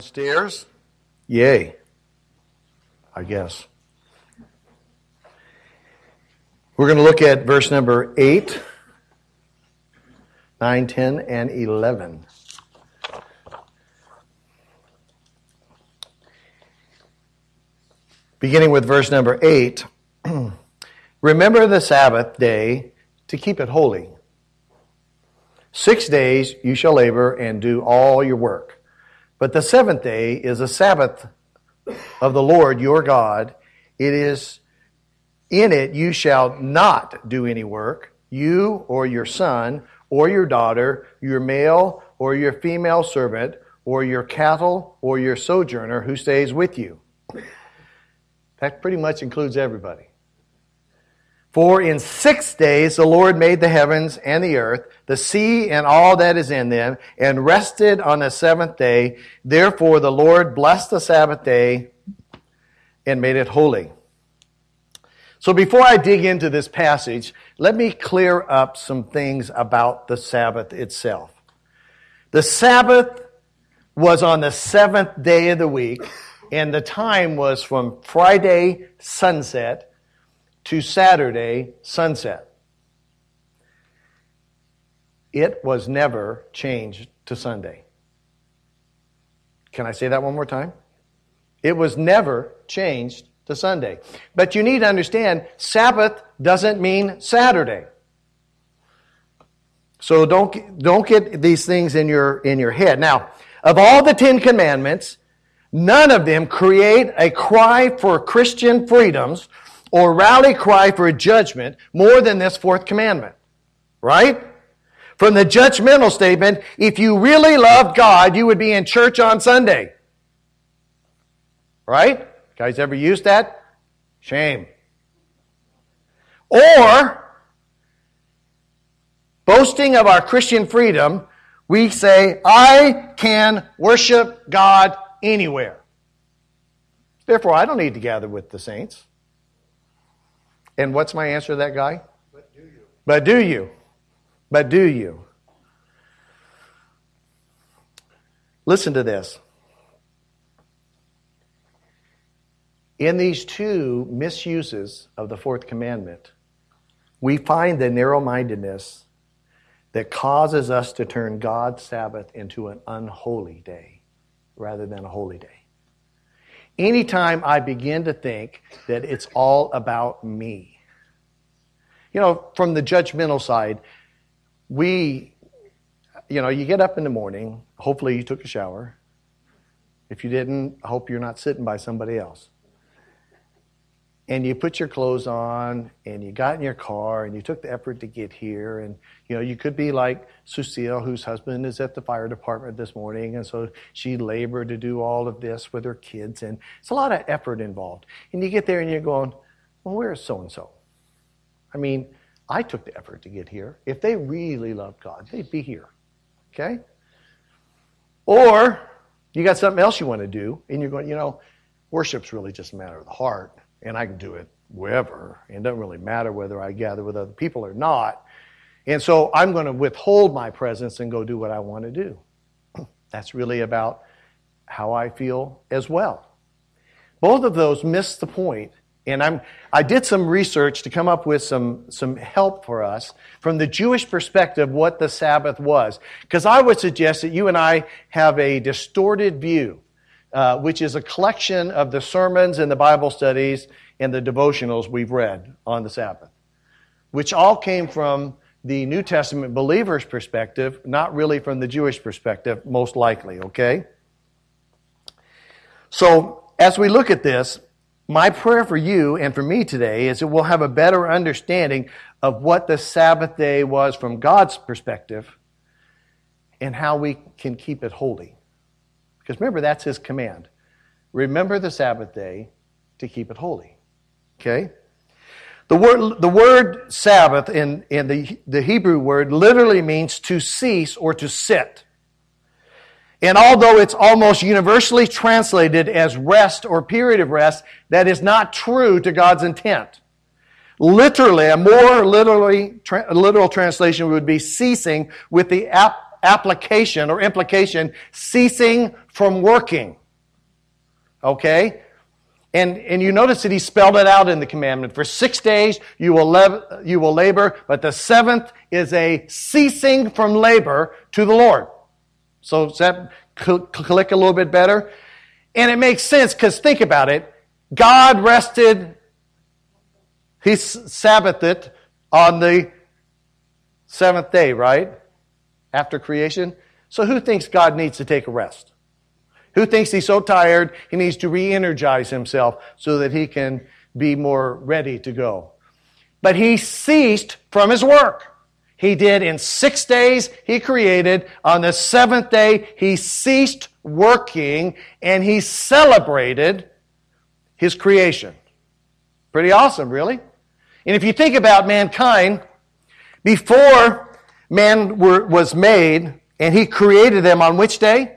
Stairs? Yay, I guess. We're going to look at verse number 8, 9, 10, and 11. Beginning with verse number 8. Remember the Sabbath day to keep it holy. 6 days you shall labor and do all your work. But the seventh day is a Sabbath of the Lord your God. In it you shall not do any work, you or your son or your daughter, your male or your female servant, or your cattle or your sojourner who stays with you. That pretty much includes everybody. For in 6 days the Lord made the heavens and the earth, the sea and all that is in them, and rested on the seventh day. Therefore the Lord blessed the Sabbath day and made it holy. So before I dig into this passage, let me clear up some things about the Sabbath itself. The Sabbath was on the seventh day of the week, and the time was from Friday sunset to Saturday sunset. It was never changed to Sunday. Can I say that one more time? It was never changed to Sunday. But you need to understand, Sabbath doesn't mean Saturday. So don't get these things in your head. Now, of all the 10 commandments, none of them create a cry for Christian freedoms or rally cry for judgment more than this fourth commandment. Right? From the judgmental statement, if you really loved God, you would be in church on Sunday. Right? Guys ever used that? Shame. Or, boasting of our Christian freedom, we say, I can worship God anywhere. Therefore, I don't need to gather with the saints. And what's my answer to that guy? But do you? But do you? But do you? Listen to this. In these two misuses of the fourth commandment, we find the narrow-mindedness that causes us to turn God's Sabbath into an unholy day rather than a holy day. Anytime I begin to think that it's all about me. You know, from the judgmental side, you get up in the morning, hopefully you took a shower. If you didn't, I hope you're not sitting by somebody else. And you put your clothes on, and you got in your car, and you took the effort to get here. And, you could be like Susil, whose husband is at the fire department this morning, and so she labored to do all of this with her kids. And it's a lot of effort involved. And you get there, and you're going, well, where's so-and-so? I mean, I took the effort to get here. If they really loved God, they'd be here. Okay? Or you got something else you want to do, and you're going, worship's really just a matter of the heart. And I can do it wherever. And it doesn't really matter whether I gather with other people or not. And so I'm going to withhold my presence and go do what I want to do. That's really about how I feel as well. Both of those miss the point. And I did some research to come up with some help for us from the Jewish perspective what the Sabbath was. Because I would suggest that you and I have a distorted view. Which is a collection of the sermons and the Bible studies and the devotionals we've read on the Sabbath, which all came from the New Testament believer's perspective, not really from the Jewish perspective, most likely, okay? So, as we look at this, my prayer for you and for me today is that we'll have a better understanding of what the Sabbath day was from God's perspective and how we can keep it holy. Because remember, that's His command. Remember the Sabbath day to keep it holy. Okay? The word Sabbath in the Hebrew word literally means to cease or to sit. And although it's almost universally translated as rest or period of rest, that is not true to God's intent. Literally, a more literal translation would be ceasing with the application or implication, ceasing from working. Okay? And you notice that he spelled it out in the commandment. For 6 days you will labor, but the seventh is a ceasing from labor to the Lord. So does that click a little bit better? And it makes sense because think about it. God rested, he Sabbathed on the seventh day, right? After creation. So who thinks God needs to take a rest? Who thinks he's so tired he needs to re-energize himself so that he can be more ready to go? But he ceased from his work. He did in 6 days he created. On the seventh day he ceased working and he celebrated his creation. Pretty awesome, really. And if you think about mankind, before man was made and he created them on which day?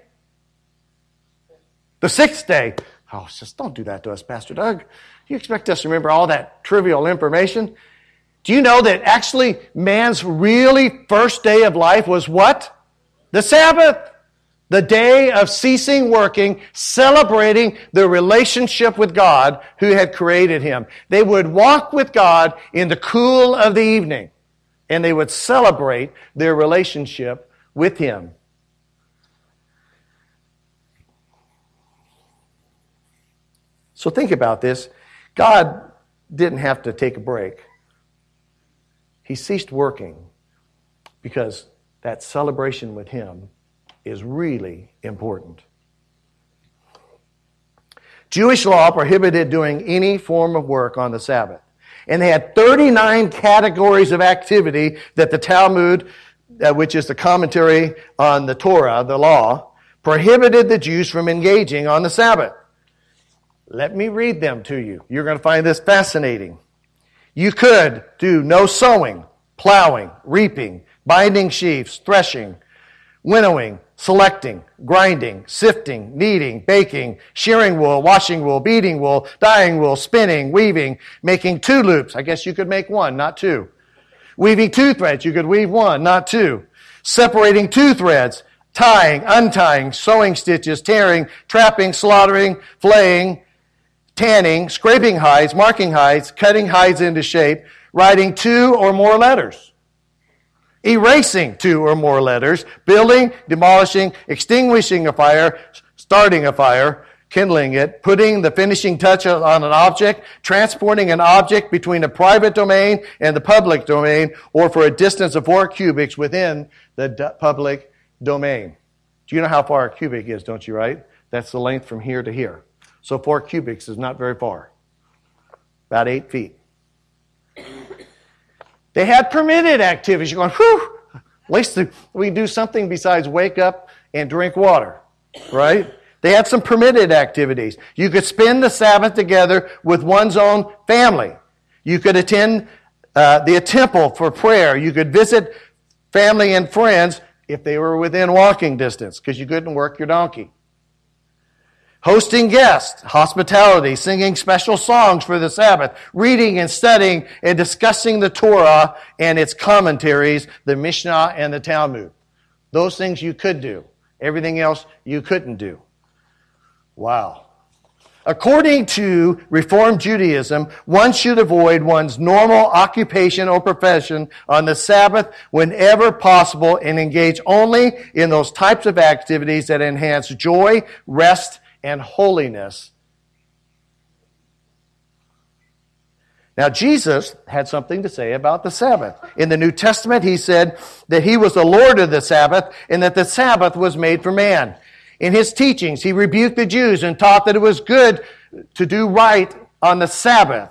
The sixth day. Oh, just don't do that to us, Pastor Doug. You expect us to remember all that trivial information? Do you know that actually man's really first day of life was what? The Sabbath. The day of ceasing working, celebrating the relationship with God who had created him. They would walk with God in the cool of the evening, and they would celebrate their relationship with him. So think about this. God didn't have to take a break. He ceased working because that celebration with him is really important. Jewish law prohibited doing any form of work on the Sabbath. And they had 39 categories of activity that the Talmud, which is the commentary on the Torah, the law, prohibited the Jews from engaging on the Sabbath. Let me read them to you. You're going to find this fascinating. You could do no sowing, plowing, reaping, binding sheaves, threshing, winnowing, selecting, grinding, sifting, kneading, baking, shearing wool, washing wool, beating wool, dyeing wool, spinning, weaving, making 2 loops. I guess you could make 1, not 2. Weaving 2 threads. You could weave 1, not 2. Separating 2 threads. Tying, untying, sewing stitches, tearing, trapping, slaughtering, flaying, tanning, scraping hides, marking hides, cutting hides into shape, writing 2 or more letters. Erasing 2 or more letters, building, demolishing, extinguishing a fire, starting a fire, kindling it, putting the finishing touch on an object, transporting an object between a private domain and the public domain, or for a distance of 4 cubits within the public domain. Do you know how far a cubic is, don't you, right? That's the length from here to here. So 4 cubits is not very far. About 8 feet. They had permitted activities. You're going, whew, at least we can do something besides wake up and drink water, right? They had some permitted activities. You could spend the Sabbath together with one's own family. You could attend the temple for prayer. You could visit family and friends if they were within walking distance, because you couldn't work your donkey. Hosting guests, hospitality, singing special songs for the Sabbath, reading and studying and discussing the Torah and its commentaries, the Mishnah and the Talmud. Those things you could do. Everything else you couldn't do. Wow. According to Reformed Judaism, one should avoid one's normal occupation or profession on the Sabbath whenever possible and engage only in those types of activities that enhance joy, rest, and holiness. Now, Jesus had something to say about the Sabbath. In the New Testament, he said that he was the Lord of the Sabbath and that the Sabbath was made for man. In his teachings, he rebuked the Jews and taught that it was good to do right on the Sabbath.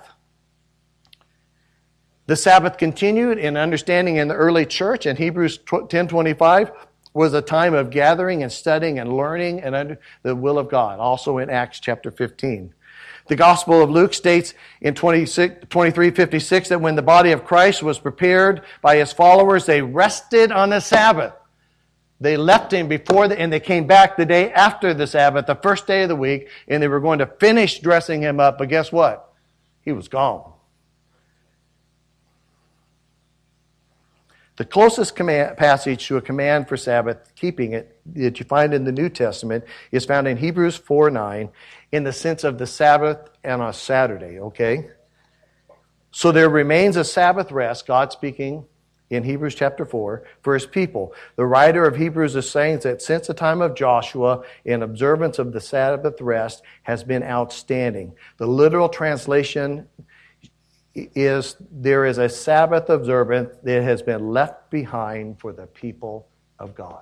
The Sabbath continued in understanding in the early church, and Hebrews 10:25 was a time of gathering and studying and learning and under the will of God, also in Acts chapter 15. The Gospel of Luke states in 23:56 that when the body of Christ was prepared by his followers, they rested on the Sabbath. They left him and they came back the day after the Sabbath, the first day of the week, and they were going to finish dressing him up, but guess what? He was gone. The closest passage to a command for Sabbath keeping it that you find in the New Testament is found in Hebrews 4:9 in the sense of the Sabbath and a Saturday, okay? So there remains a Sabbath rest, God speaking in Hebrews chapter 4, for his people. The writer of Hebrews is saying that since the time of Joshua, an observance of the Sabbath rest has been outstanding. The literal translation is there is a Sabbath observance that has been left behind for the people of God.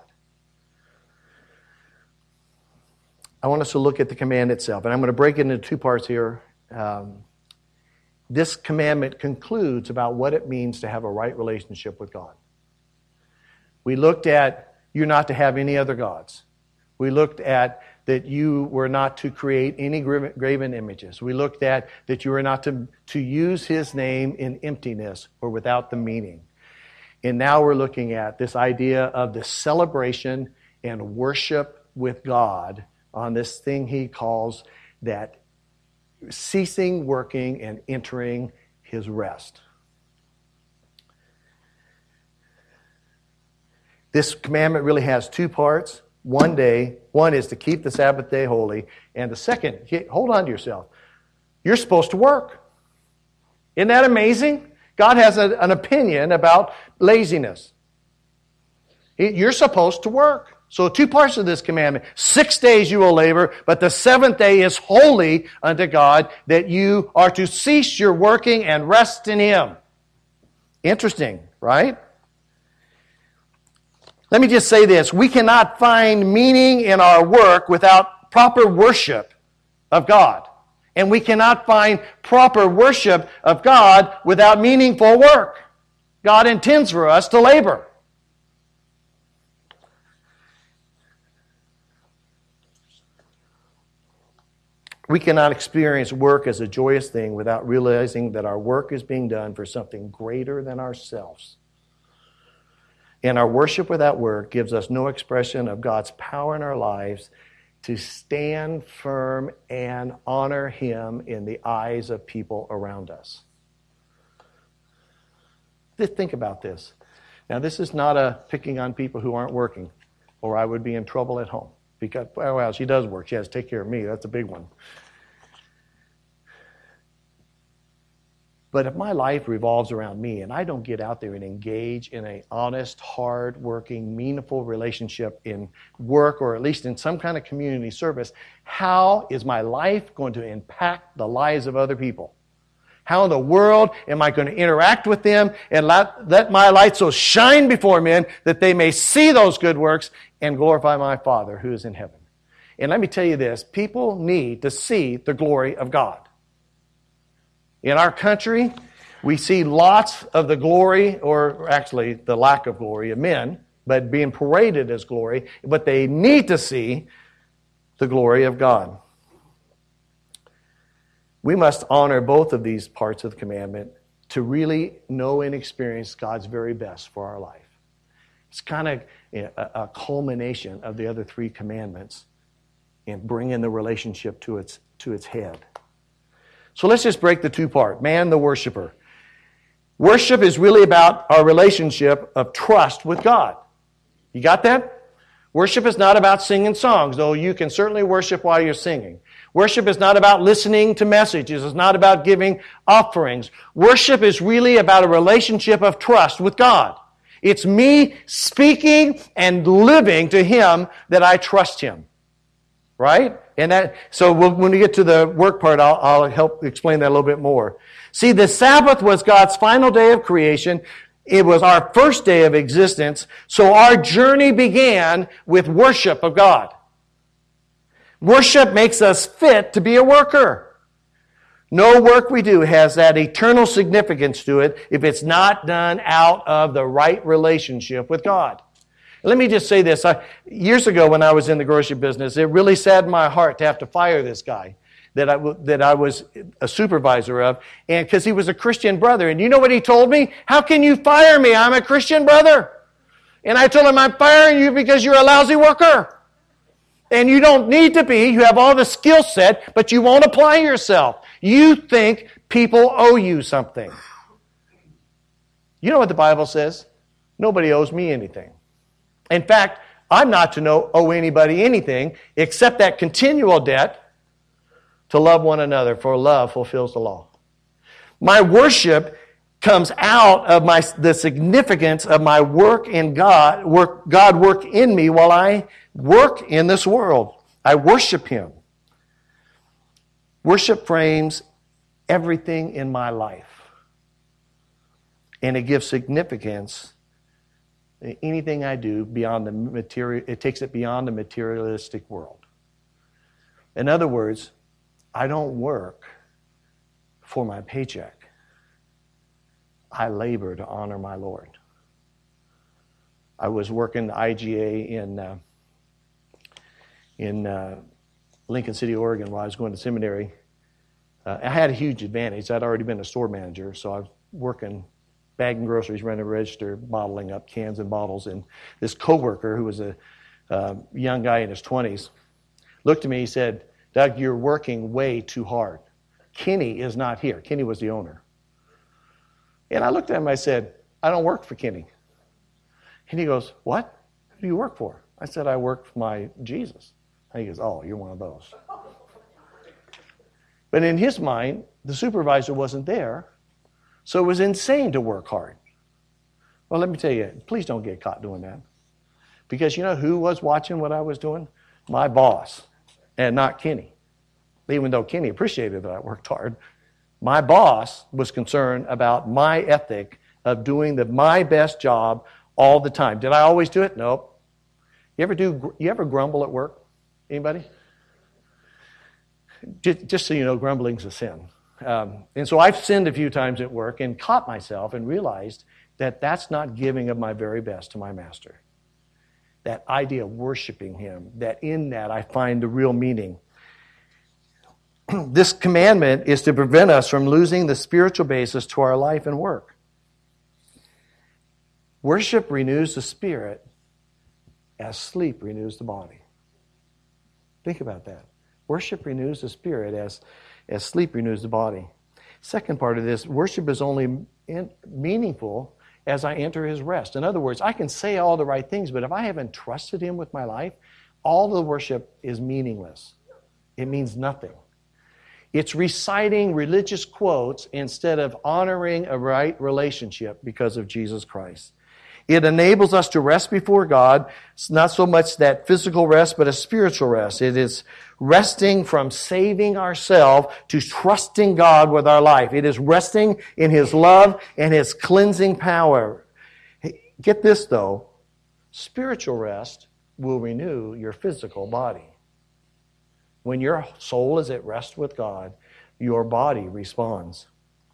I want us to look at the command itself, and I'm going to break it into two parts here. This commandment concludes about what it means to have a right relationship with God. We looked at you're not to have any other gods. We looked at that you were not to create any graven images. We looked at that you were not to use his name in emptiness or without the meaning. And now we're looking at this idea of the celebration and worship with God on this thing he calls that ceasing working and entering his rest. This commandment really has two parts. One is to keep the Sabbath day holy. And the second, hold on to yourself. You're supposed to work. Isn't that amazing? God has an opinion about laziness. You're supposed to work. So 2 parts of this commandment. 6 days you will labor, but the 7th day is holy unto God, that you are to cease your working and rest in him. Interesting, right? Let me just say this. We cannot find meaning in our work without proper worship of God. And we cannot find proper worship of God without meaningful work. God intends for us to labor. We cannot experience work as a joyous thing without realizing that our work is being done for something greater than ourselves. And our worship without work gives us no expression of God's power in our lives to stand firm and honor him in the eyes of people around us. Just think about this. Now, this is not a picking on people who aren't working, or I would be in trouble at home. Because, well, she does work. She has to take care of me. That's a big one. But if my life revolves around me and I don't get out there and engage in an honest, hard-working, meaningful relationship in work or at least in some kind of community service, how is my life going to impact the lives of other people? How in the world am I going to interact with them and let my light so shine before men that they may see those good works and glorify my Father who is in heaven? And let me tell you this, people need to see the glory of God. In our country, we see lots of the glory, or actually the lack of glory of men, but being paraded as glory, but they need to see the glory of God. We must honor both of these parts of the commandment to really know and experience God's very best for our life. It's kind of a culmination of the other 3 commandments and bringing the relationship to its head. So let's just break the 2 apart. Man, the worshiper. Worship is really about our relationship of trust with God. You got that? Worship is not about singing songs, though you can certainly worship while you're singing. Worship is not about listening to messages. It's not about giving offerings. Worship is really about a relationship of trust with God. It's me speaking and living to him that I trust him. Right? So when we get to the work part, I'll help explain that a little bit more. See, the Sabbath was God's final day of creation. It was our first day of existence. So our journey began with worship of God. Worship makes us fit to be a worker. No work we do has that eternal significance to it if it's not done out of the right relationship with God. Let me just say this. Years ago when I was in the grocery business, it really saddened my heart to have to fire this guy that I was a supervisor of, and because he was a Christian brother. And you know what he told me? How can you fire me? I'm a Christian brother. And I told him, I'm firing you because you're a lousy worker. And you don't need to be. You have all the skill set, but you won't apply yourself. You think people owe you something. You know what the Bible says? Nobody owes me anything. In fact, I'm not to owe anybody anything except that continual debt to love one another, for love fulfills the law. My worship comes out of the significance of my work in God work in me while I work in this world. I worship Him. Worship frames everything in my life. And it gives significance to anything I do beyond the material. It takes it beyond the materialistic world. In other words, I don't work for my paycheck. I labor to honor my Lord. I was working the IGA in Lincoln City, Oregon, while I was going to seminary. I had a huge advantage. I'd already been a store manager, so I was working, bagging groceries, running a register, bottling up cans and bottles. And this coworker, who was a young guy in his 20s, looked at me. He said, "Doug, you're working way too hard. Kenny is not here." Kenny was the owner. And I looked at him, I said, "I don't work for Kenny." And he goes, "What? Who do you work for?" I said, "I work for my Jesus." And he goes, "Oh, you're one of those." But in his mind, the supervisor wasn't there, so it was insane to work hard. Well, let me tell you, please don't get caught doing that. Because you know who was watching what I was doing? My boss, and not Kenny. Even though Kenny appreciated that I worked hard, my boss was concerned about my ethic of doing my best job all the time. Did I always do it? Nope. You ever grumble at work? Anybody? Just so you know, grumbling's a sin. And so I've sinned a few times at work and caught myself and realized that that's not giving of my very best to my master. That idea of worshiping Him, that in that I find the real meaning. This commandment is to prevent us from losing the spiritual basis to our life and work. Worship renews the spirit as sleep renews the body. Think about that. Worship renews the spirit as sleep renews the body. Second part of this, worship is only meaningful as I enter His rest. In other words, I can say all the right things, but if I haven't trusted Him with my life, all the worship is meaningless. It means nothing. It's reciting religious quotes instead of honoring a right relationship because of Jesus Christ. It enables us to rest before God. It's not so much that physical rest, but a spiritual rest. It is resting from saving ourselves to trusting God with our life. It is resting in His love and His cleansing power. Get this though, spiritual rest will renew your physical body. When your soul is at rest with God, your body responds.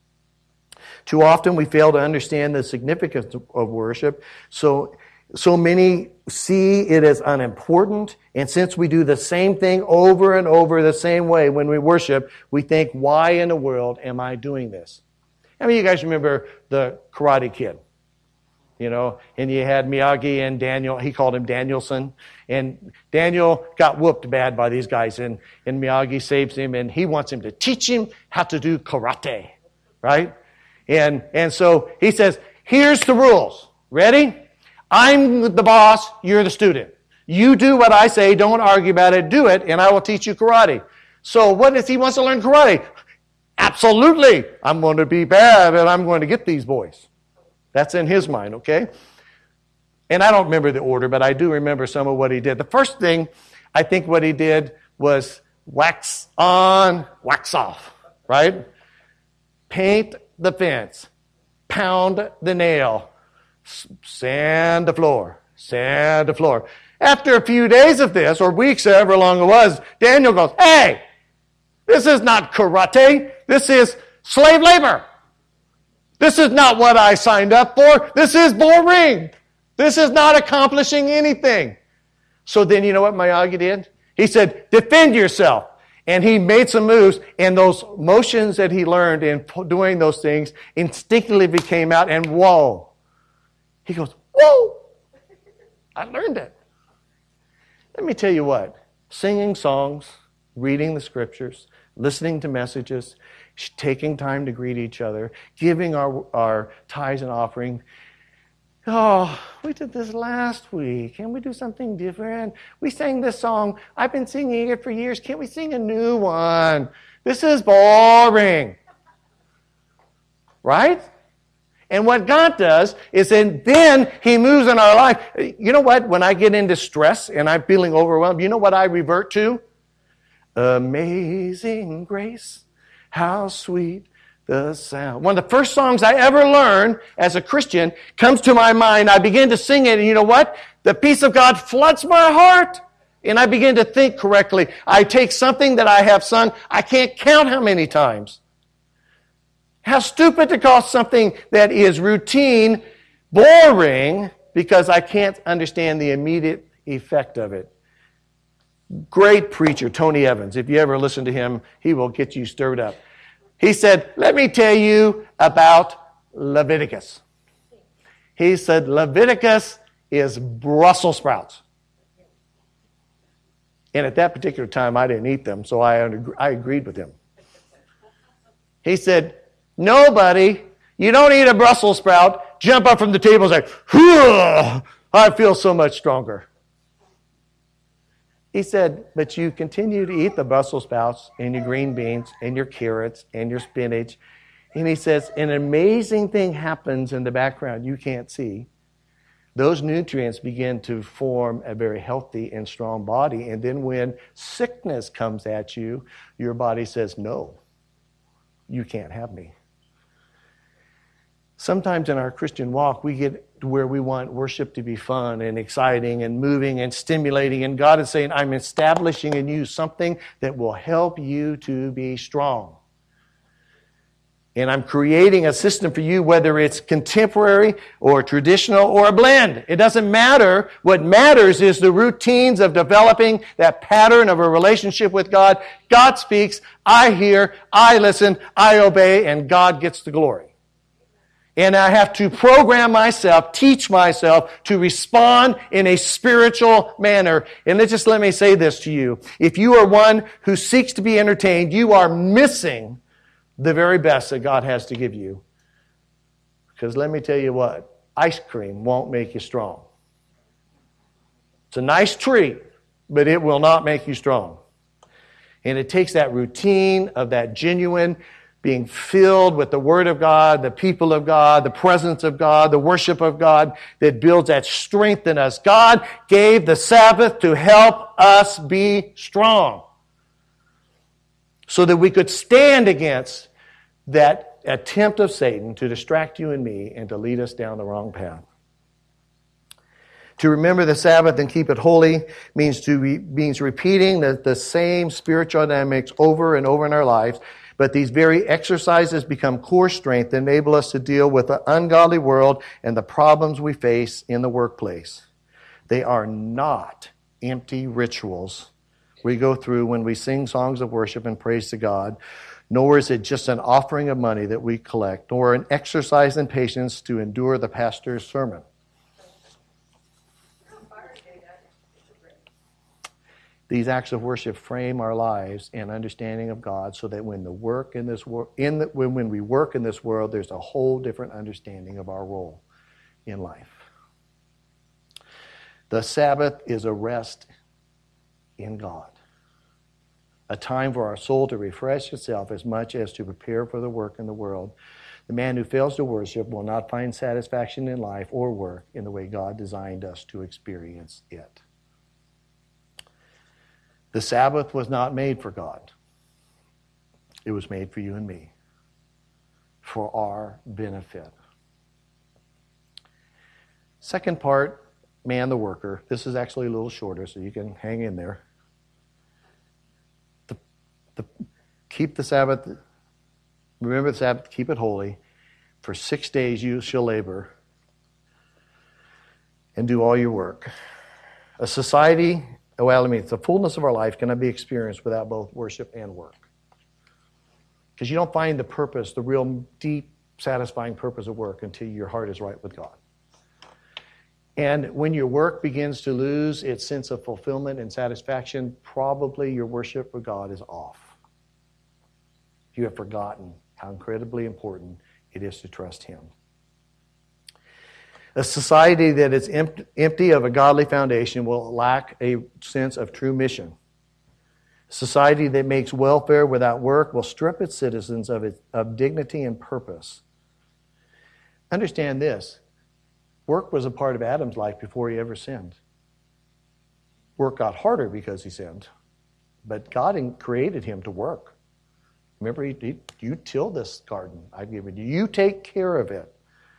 Too often we fail to understand the significance of worship. So many see it as unimportant. And since we do the same thing over and over the same way when we worship, we think, why in the world am I doing this? I mean, you guys remember the Karate Kid. You know, and you had Miyagi and Daniel. He called him Danielson. And Daniel got whooped bad by these guys. And Miyagi saves him. And he wants him to teach him how to do karate. Right? And so he says, here's the rules. Ready? I'm the boss. You're the student. You do what I say. Don't argue about it. Do it. And I will teach you karate. So what if he wants to learn karate? Absolutely. I'm going to be bad and I'm going to get these boys. That's in his mind, okay? And I don't remember the order, but I do remember some of what he did. The first thing, I think what he did was wax on, wax off, right? Paint the fence, pound the nail, sand the floor, sand the floor. After a few days of this, or weeks, however long it was, Daniel goes, hey, this is not karate. This is slave labor. This is not what I signed up for. This is boring. This is not accomplishing anything. So then you know what Miyagi did? He said, defend yourself. And he made some moves, and those motions that he learned in doing those things instinctively came out, and whoa. He goes, whoa, I learned it. Let me tell you what, singing songs, reading the scriptures, listening to messages, taking time to greet each other, giving our tithes and offering, Oh, we did this last week. Can we do something different? We sang this song. I've been singing it for years. Can't we sing a new one? This is boring. Right? And what God does is then He moves in our life. You know what? When I get into stress and I'm feeling overwhelmed, you know what I revert to? Amazing grace, how sweet the sound. One of the first songs I ever learned as a Christian comes to my mind. I begin to sing it, and you know what? The peace of God floods my heart, and I begin to think correctly. I take something that I have sung, I can't count how many times. How stupid to call something that is routine boring because I can't understand the immediate effect of it. Great preacher, Tony Evans. If you ever listen to him, he will get you stirred up. He said, let me tell you about Leviticus. He said, Leviticus is Brussels sprouts. And at that particular time, I didn't eat them, so I agreed with him. He said, nobody, you don't eat a Brussels sprout, jump up from the table and say, I feel so much stronger. He said, but you continue to eat the Brussels sprouts and your green beans and your carrots and your spinach. And he says, an amazing thing happens in the background you can't see. Those nutrients begin to form a very healthy and strong body. And then when sickness comes at you, your body says, no, you can't have me. Sometimes in our Christian walk, we get to where we want worship to be fun and exciting and moving and stimulating. And God is saying, I'm establishing in you something that will help you to be strong. And I'm creating a system for you, whether it's contemporary or traditional or a blend. It doesn't matter. What matters is the routines of developing that pattern of a relationship with God. God speaks, I hear, I listen, I obey, and God gets the glory. And I have to program myself, teach myself to respond in a spiritual manner. And let me say this to you. If you are one who seeks to be entertained, you are missing the very best that God has to give you. Because let me tell you what, ice cream won't make you strong. It's a nice treat, but it will not make you strong. And it takes that routine of that genuine being filled with the Word of God, the people of God, the presence of God, the worship of God that builds that strength in us. God gave the Sabbath to help us be strong so that we could stand against that attempt of Satan to distract you and me and to lead us down the wrong path. To remember the Sabbath and keep it holy means repeating the same spiritual dynamics over and over in our lives. But these very exercises become core strength that enable us to deal with the ungodly world and the problems we face in the workplace. They are not empty rituals we go through when we sing songs of worship and praise to God, nor is it just an offering of money that we collect, nor an exercise in patience to endure the pastor's sermon. These acts of worship frame our lives in understanding of God, so that when we work in this world, there's a whole different understanding of our role in life. The Sabbath is a rest in God, a time for our soul to refresh itself as much as to prepare for the work in the world. The man who fails to worship will not find satisfaction in life or work in the way God designed us to experience it. The Sabbath was not made for God. It was made for you and me, for our benefit. Second part, man the worker. This is actually a little shorter, so you can hang in there. Keep the Sabbath, remember the Sabbath, keep it holy. For 6 days you shall labor and do all your work. A society, the fullness of our life cannot be experienced without both worship and work. Because you don't find the purpose, the real deep, satisfying purpose of work until your heart is right with God. And when your work begins to lose its sense of fulfillment and satisfaction, probably your worship for God is off. You have forgotten how incredibly important it is to trust Him. A society that is empty of a godly foundation will lack a sense of true mission. A society that makes welfare without work will strip its citizens of dignity and purpose. Understand this. Work was a part of Adam's life before he ever sinned. Work got harder because he sinned, but God created him to work. Remember, you till this garden I've given you. You take care of it.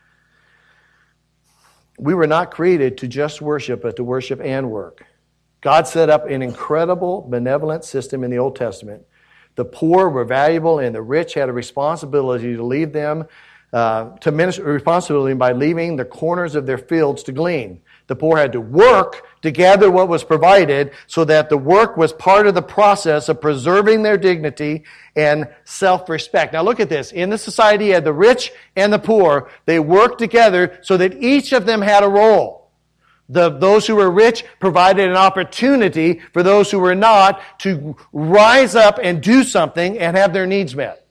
We were not created to just worship, but to worship and work. God set up an incredible benevolent system in the Old Testament. The poor were valuable, and the rich had a responsibility to leave them to minister responsibility by leaving the corners of their fields to glean. The poor had to work to gather what was provided, so that the work was part of the process of preserving their dignity and self-respect. Now look at this. In the society, you had the rich and the poor. They worked together so that each of them had a role. Those who were rich provided an opportunity for those who were not to rise up and do something and have their needs met.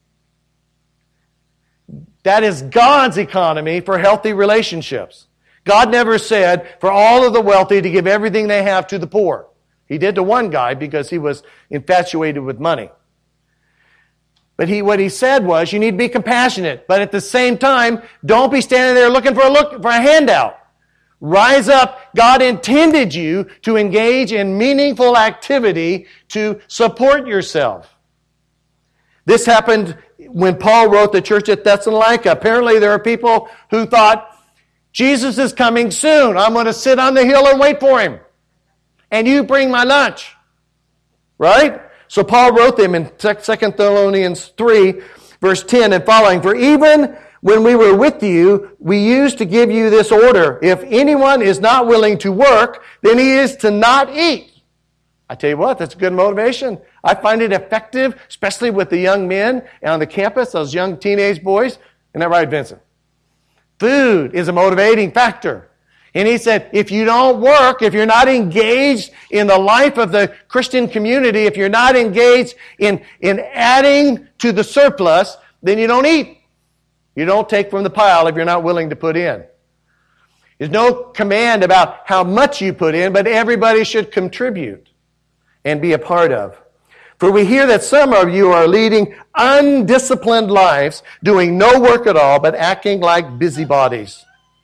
That is God's economy for healthy relationships. God never said for all of the wealthy to give everything they have to the poor. He did to one guy because he was infatuated with money. But what he said was, you need to be compassionate, but at the same time, don't be standing there looking for a handout. Rise up. God intended you to engage in meaningful activity to support yourself. This happened when Paul wrote the church at Thessalonica. Apparently there are people who thought, Jesus is coming soon. I'm going to sit on the hill and wait for him. And you bring my lunch. Right? So Paul wrote them in 2 Thessalonians 3, verse 10 and following. For even when we were with you, we used to give you this order. If anyone is not willing to work, then he is to not eat. I tell you what, that's a good motivation. I find it effective, especially with the young men on the campus, those young teenage boys. Isn't that right, Vincent? Food is a motivating factor. And he said, if you don't work, if you're not engaged in the life of the Christian community, if you're not engaged in adding to the surplus, then you don't eat. You don't take from the pile if you're not willing to put in. There's no command about how much you put in, but everybody should contribute and be a part of. For we hear that some of you are leading undisciplined lives, doing no work at all, but acting like busybodies.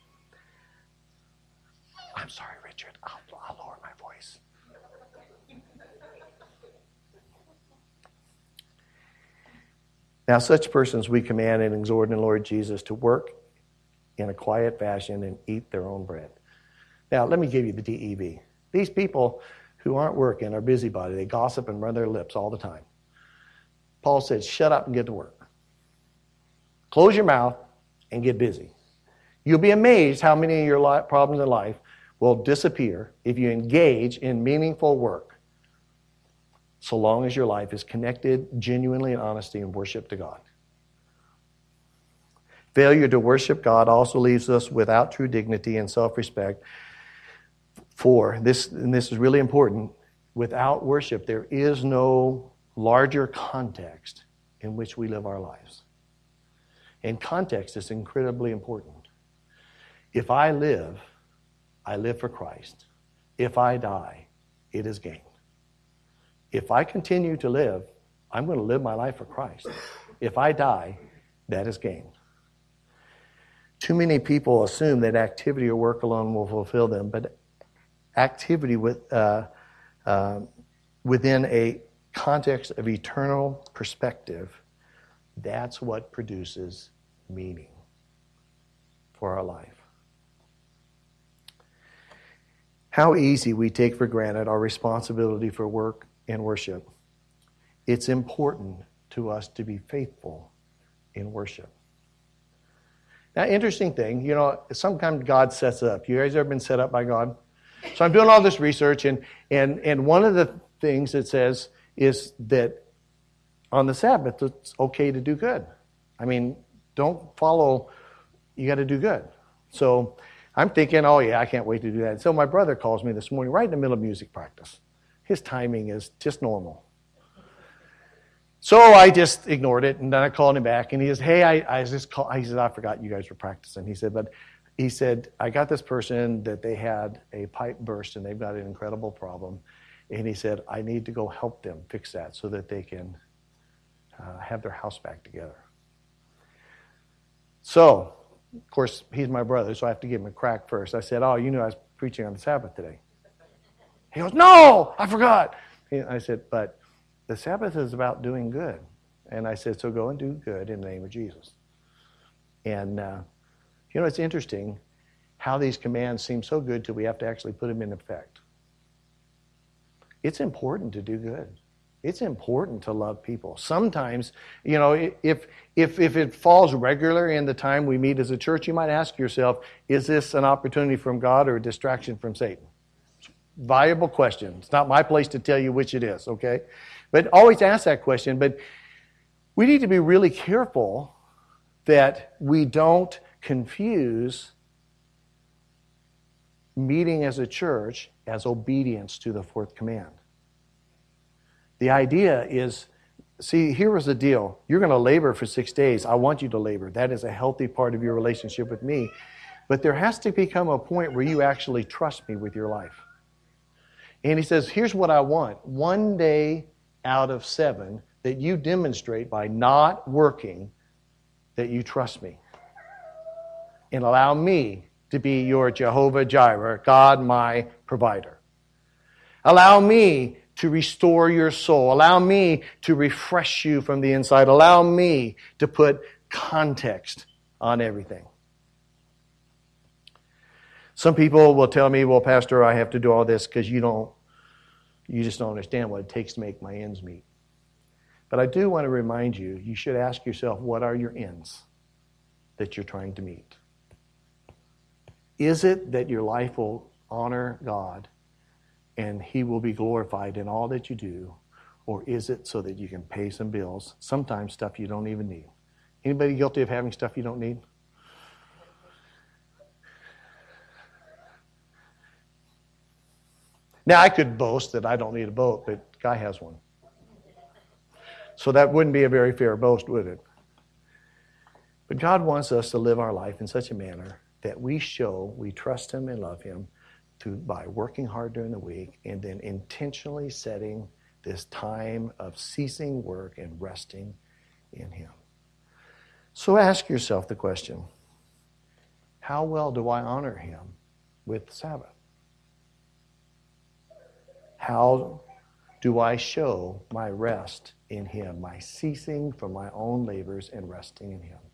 I'm sorry, Richard. I'll lower my voice. Now, such persons we command and exhort in the Lord Jesus to work in a quiet fashion and eat their own bread. Now, let me give you the DEV. These people who aren't working are busybody. They gossip and run their lips all the time. Paul said, shut up and get to work. Close your mouth and get busy. You'll be amazed how many of your problems in life will disappear if you engage in meaningful work, so long as your life is connected genuinely in honesty and worship to God. Failure to worship God also leaves us without true dignity and self-respect. For this, and this is really important, without worship, there is no larger context in which we live our lives. And context is incredibly important. If I live for Christ. If I die, it is gain. If I continue to live, I'm going to live my life for Christ. If I die, that is gain. Too many people assume that activity or work alone will fulfill them, but activity within a context of eternal perspective, that's what produces meaning for our life. How easy we take for granted our responsibility for work and worship. It's important to us to be faithful in worship. Now, interesting thing, sometimes God sets up. You guys ever been set up by God? So I'm doing all this research, and one of the things it says is that on the Sabbath, it's okay to do good. I mean, don't follow, you got to do good. So I'm thinking, oh yeah, I can't wait to do that. So my brother calls me this morning right in the middle of music practice. His timing is just normal. So I just ignored it, and then I called him back, and he says, hey, he said, I forgot you guys were practicing. He said, but he said, I got this person that they had a pipe burst and they've got an incredible problem. And he said, I need to go help them fix that so that they can have their house back together. So, of course, he's my brother, so I have to give him a crack first. I said, oh, you know I was preaching on the Sabbath today. He goes, no, I forgot. I said, but the Sabbath is about doing good. And I said, so go and do good in the name of Jesus. And, it's interesting how these commands seem so good till we have to actually put them in effect. It's important to do good. It's important to love people. Sometimes, if it falls regular in the time we meet as a church, you might ask yourself, is this an opportunity from God or a distraction from Satan? Viable question. It's not my place to tell you which it is, okay? But always ask that question. But we need to be really careful that we don't confuse meeting as a church as obedience to the fourth command. The idea is, see, here was the deal. You're going to labor for 6 days. I want you to labor. That is a healthy part of your relationship with me. But there has to become a point where you actually trust me with your life. And he says, here's what I want. 1 day out of 7 that you demonstrate by not working that you trust me. And allow me to be your Jehovah Jireh, God my provider. Allow me to restore your soul. Allow me to refresh you from the inside. Allow me to put context on everything. Some people will tell me, well, Pastor, I have to do all this because you just don't understand what it takes to make my ends meet. But I do want to remind you, you should ask yourself, what are your ends that you're trying to meet? Is it that your life will honor God and He will be glorified in all that you do? Or is it so that you can pay some bills, sometimes stuff you don't even need? Anybody guilty of having stuff you don't need? Now, I could boast that I don't need a boat, but Guy has one. So that wouldn't be a very fair boast, would it? But God wants us to live our life in such a manner that we show we trust Him and love Him by working hard during the week and then intentionally setting this time of ceasing work and resting in Him. So ask yourself the question, how well do I honor Him with Sabbath? How do I show my rest in Him, my ceasing from my own labors and resting in Him?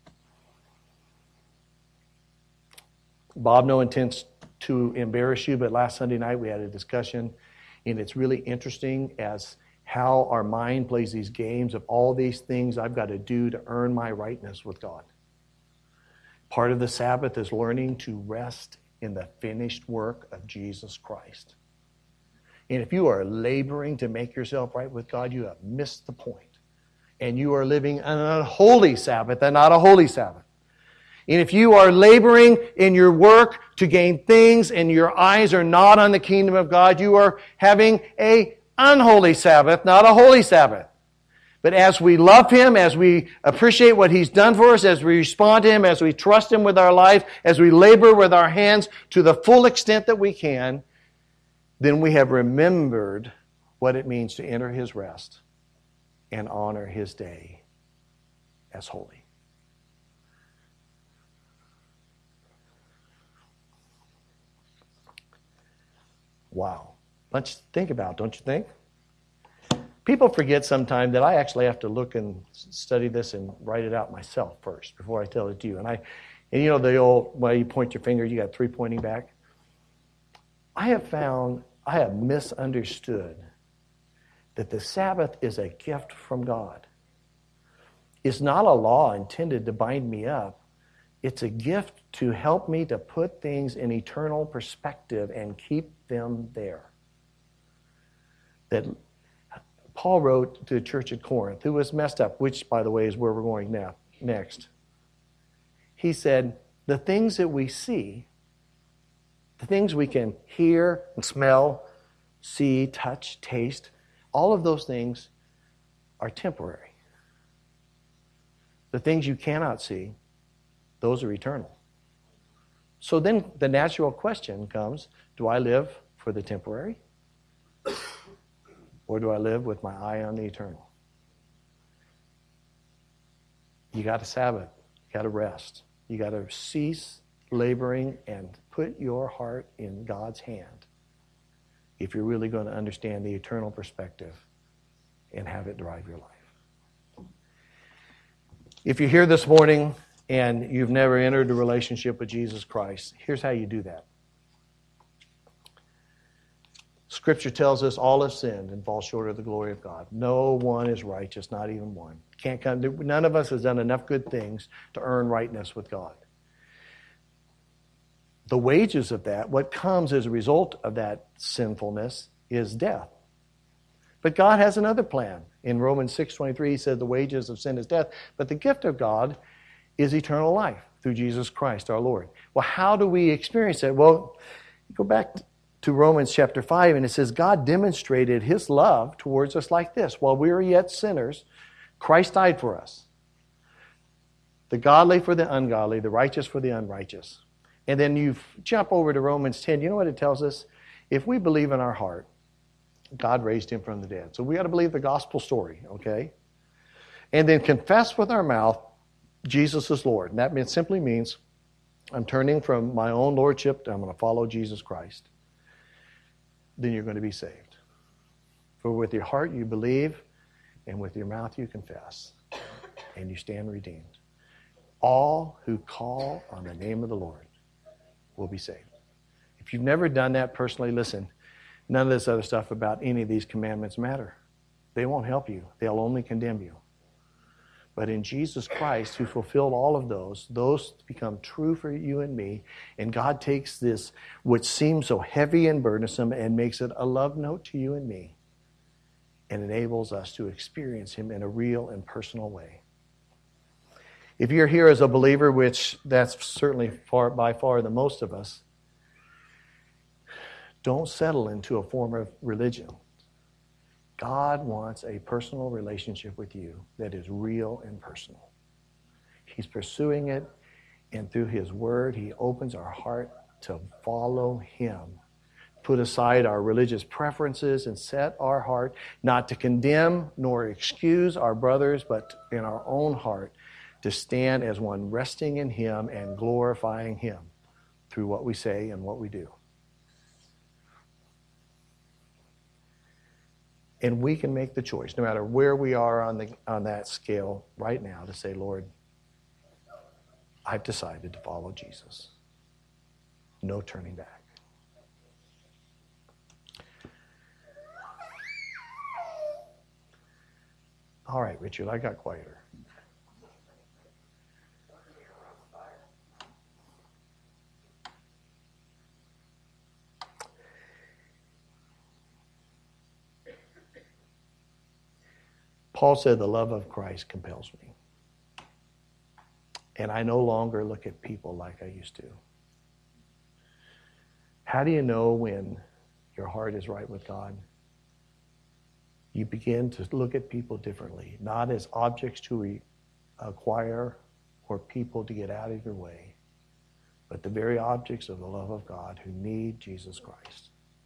Bob, no intent to embarrass you, but last Sunday night we had a discussion, and it's really interesting as how our mind plays these games of all these things I've got to do to earn my rightness with God. Part of the Sabbath is learning to rest in the finished work of Jesus Christ. And if you are laboring to make yourself right with God, you have missed the point. And you are living an unholy Sabbath and not a holy Sabbath. And if you are laboring in your work to gain things and your eyes are not on the kingdom of God, you are having an unholy Sabbath, not a holy Sabbath. But as we love Him, as we appreciate what He's done for us, as we respond to Him, as we trust Him with our life, as we labor with our hands to the full extent that we can, then we have remembered what it means to enter His rest and honor His day as holy. Wow. Much to think about, don't you think? People forget sometimes that I actually have to look and study this and write it out myself first before I tell it to you. And you know the old, well, you point your finger, you got 3 pointing back. I have misunderstood that the Sabbath is a gift from God. It's not a law intended to bind me up. It's a gift to help me to put things in eternal perspective and keep them there. That Paul wrote to the church at Corinth, who was messed up, which, by the way, is where we're going now, next. He said, the things that we see, the things we can hear and smell, see, touch, taste, all of those things are temporary. The things you cannot see, those are eternal. So then the natural question comes, do I live for the temporary? Or do I live with my eye on the eternal? You got to Sabbath. You got to rest. You got to cease laboring and put your heart in God's hand if you're really going to understand the eternal perspective and have it drive your life. If you're here this morning and you've never entered a relationship with Jesus Christ, here's how you do that. Scripture tells us all have sinned and fall short of the glory of God. No one is righteous, not even one. None of us has done enough good things to earn rightness with God. The wages of that, what comes as a result of that sinfulness, is death. But God has another plan. In Romans 6:23, he said the wages of sin is death, but the gift of God is eternal life through Jesus Christ our Lord. Well, how do we experience that? Well, go back to Romans chapter 5, and it says, God demonstrated his love towards us like this. While we were yet sinners, Christ died for us. The godly for the ungodly, the righteous for the unrighteous. And then you jump over to Romans 10. You know what it tells us? If we believe in our heart, God raised him from the dead. So we got to believe the gospel story, okay? And then confess with our mouth, Jesus is Lord. And that simply means I'm turning from my own lordship to I'm going to follow Jesus Christ. Then you're going to be saved. For with your heart you believe, and with your mouth you confess, and you stand redeemed. All who call on the name of the Lord will be saved. If you've never done that personally, listen, none of this other stuff about any of these commandments matter. They won't help you. They'll only condemn you. But in Jesus Christ, who fulfilled all of those become true for you and me. And God takes this, which seems so heavy and burdensome, and makes it a love note to you and me, and enables us to experience him in a real and personal way. If you're here as a believer, which that's certainly by far the most of us, don't settle into a form of religion. God wants a personal relationship with you that is real and personal. He's pursuing it, and through his word, he opens our heart to follow him. Put aside our religious preferences and set our heart not to condemn nor excuse our brothers, but in our own heart to stand as one resting in him and glorifying him through what we say and what we do. And we can make the choice, no matter where we are on that scale right now, to say, Lord, I've decided to follow Jesus. No turning back. All right, Richard, I got quieter. Paul said, the love of Christ compels me. And I no longer look at people like I used to. How do you know when your heart is right with God? You begin to look at people differently, not as objects to acquire or people to get out of your way, but the very objects of the love of God who need Jesus Christ.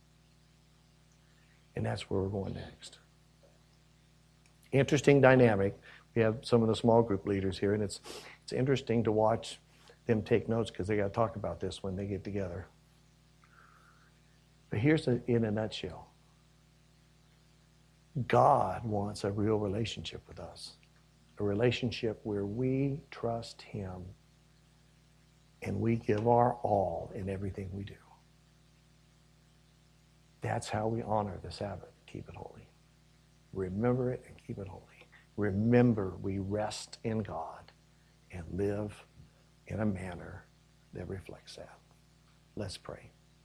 And that's where we're going next. Interesting dynamic. We have some of the small group leaders here, and it's interesting to watch them take notes because they got to talk about this when they get together. But here's in a nutshell. God wants a real relationship with us, a relationship where we trust him and we give our all in everything we do. That's how we honor the Sabbath, keep it holy. Remember it and keep it holy. Remember we rest in God and live in a manner that reflects that. Let's pray.